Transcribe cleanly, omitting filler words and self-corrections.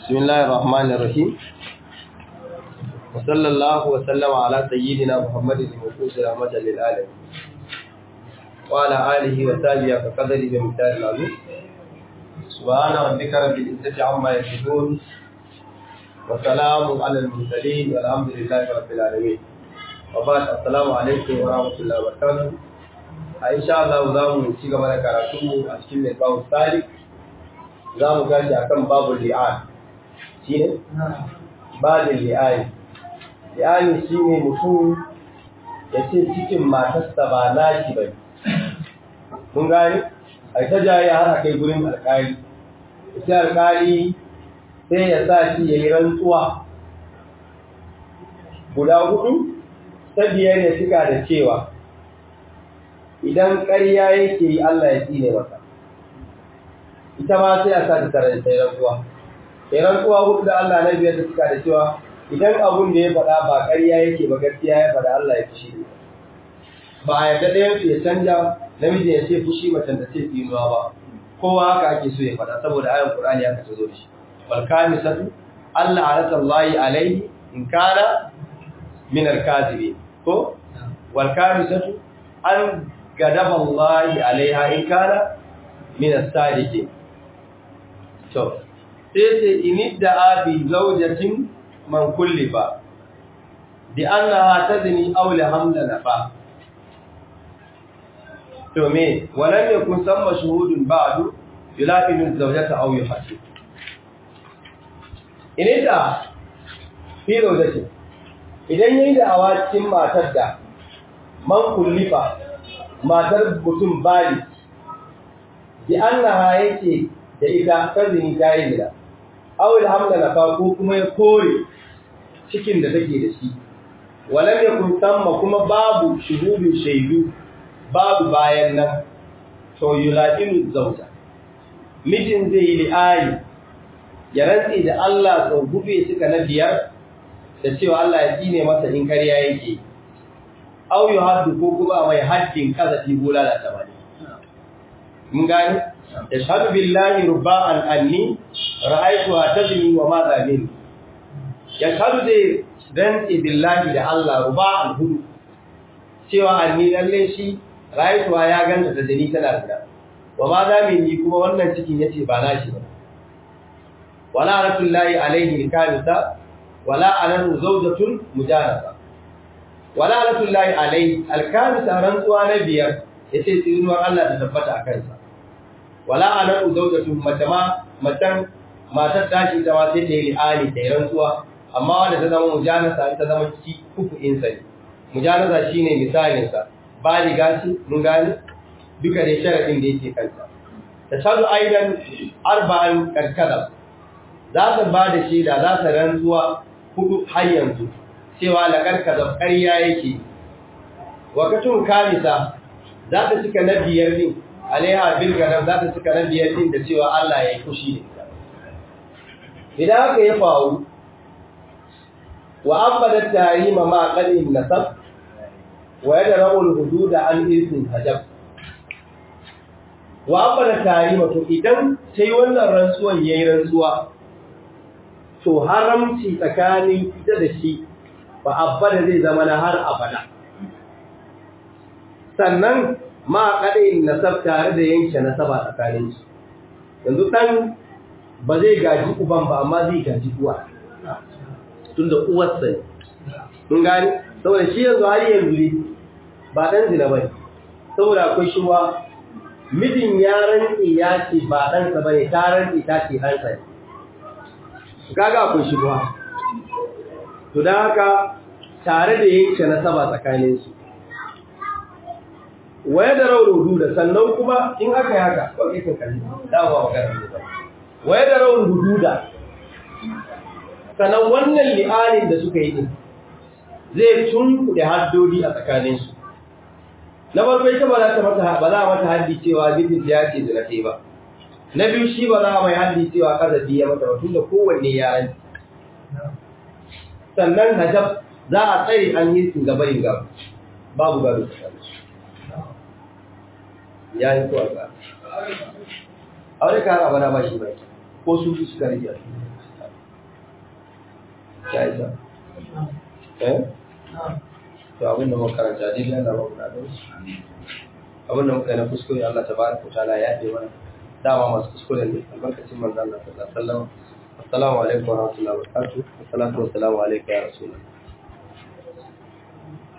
بسم الله الرحمن الرحيم وصلى الله وسلم على سيدنا محمد المبعوث رحمة للعالمين وعلى آله وصحبه وقدره بمقدار العظيم سبحان ربك رب العزة عما يصفون وسلام على المرسلين والحمد لله رب العالمين وبعد السلام عليكم ورحمة الله وبركاته إن شاء الله zamu ci gaba da karatu a cikin littafin Sadiq zamu gashi akan babul li'an shine babul li'an li'an shine mutum ya ce cikin matarsa ba nashi bane mun gani ai ta jaye har akai gurin alƙali sai alƙali sai ya sa shi yayi rantsuwa guda hudu sabiyar ya cika da cewa idan ƙarya yake yi Allah ya tsine masa ita ma sai a sa ta tare da rantsuwa sai rantsuwa hudu da Allah na biyar ta cika da cewa idan abun da ya faɗa ba ƙarya yake ba gaskiya ya faɗa Allah ya fushi ne ba a yarda ɗayan su ya canja namiji ya ce fushi macen da ce tsinuwa ba kowa haka ake so ya faɗa saboda ayan Qur'ani aka zo da shi wal kamisatu Allah alatallahi alaihi in kana min al-kadhibin ko wal kamisatu an gadaba Allah alaiha in kana min as-sadiqin to sai inidda abi zawjatin man kullifa bi annaha tadni aw la hamla nafa to me walam yakun samma shuhudun ba'du yulaqinu zawjata aw yuhasib inidda fi zawjatin idan yayi da awacin matar da man kullifa matar mutum bali bi annaha yake da ita kazini tayi gida aw alhamda nafa ko kuma ya kore cikin da take da shi walam yakun tamma kuma babu shuhudin shaidu babu bayan nan to yulaqinu zawja mijin zai yi li'ayi ya rantsi da Allah sau gube suka na biyar da cewa Allah ya tsine masa in kariya yake aw yuhaddu ko kuma mai haddin kazafi bulala tabani mun gani yashhadu billahi rubba'an anni ra'aytu tadni wa ma zalim yashhadu dai dan billahi da Allah rubba'an hudu cewa anni lalle shi ra'aytu ya ganta da dani tana da wa ma zalim kuma wannan cikin yace ba nashi ba wala ratullahi alaihi kamisa wala ananu zawjatun mujarrada wala alatullahi alai alkamisa rantsuwa na biyar yace tsinuwar Allah ta tabbata a kansa wala alatu zawjatu matan matar tashi ta ma sai da yi ali da rantsuwa amma wanda ta zama mujanasa ta zama ciki uku in sai mujanasa shine misalin sa baliga shi mun gani duka da sharadin da yake kansa tashadu aidan arba'an karkada za ta ba da shaida za ta rantsuwa hudu har yanzu cewa laƙarƙa da ƙarya yake wakatun kamisa za ta cika na biyar din alaiha bilgaram za ta cika na biyar din da cewa Allah ya yi kushi da ita idan haka ya faru wa abada tarima ma qadin nasab wa yadra'u al-hudud an irsin hajab wa abada tarima to idan sai wannan rantsuwan yayi rantsuwa to haramci tsakanin ita da shi ba abada zai zama na har abada sannan ma kadai nasab tare da yanke nasaba tsakanin su yanzu dan ba zai gaji uban ba amma zai gaji uwa tunda uwar sa mun gani saboda shi yanzu har yanzu ne ba dan zina bane saboda akwai shuwa midin yaran ya ce ba dan sa bane taran ita ce dan sa kaga akwai shuwa to dan haka tare da yanke nasaba tsakanin su waya da rawru da sannan kuma in aka yi haka ko kai kalli dawowa magana ne waya da rawru da sannan wannan li'anin da suka yi din zai tunkuɗe haddodi a tsakanin su na farko ita ba za mata haddi cewa bidin ya ce da kai ba na biyu shi ba za mai haddi cewa kazabi ya mata ba tunda kowanne yaran sannan hajab za a tsare an yi su gabarin gaba babu gado ya yi kowa a wani kara bana ba shi bai ko su suka rike ya isa to abin da muka karanta dai Allah ba mu da abin da muka yi na kuskure Allah tabaraka wa ta'ala ya yi mana dama masu kuskure ne albarkacin manzo Allah sallallahu alaihi wasallam assalamu alaikum wa rahmatullahi wa barakatuh wassalatu wassalamu alayka ya rasulullah